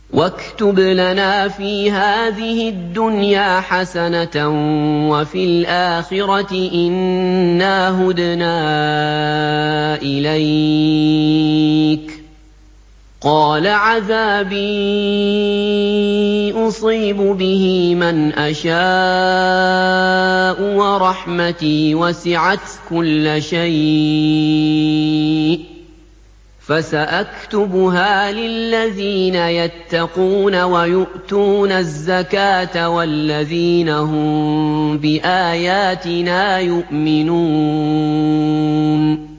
وَاكْتُبْ لَنَا فِي هَٰذِهِ الدُّنْيَا حَسَنَةً وَفِي الْآخِرَةِ إِنَّا هُدْنَا إِلَيْكَ ۚ قَالَ عَذَابِي أُصِيبُ بِهِ مَنْ أَشَاءُ ۖ وَرَحْمَتِي وَسِعَتْ كُلَّ شَيْءٍ ۚ فَسَأَكْتُبُهَا لِلَّذِينَ يَتَّقُونَ وَيُؤْتُونَ الزَّكَاةَ وَالَّذِينَ هُم بِآيَاتِنَا يُؤْمِنُونَ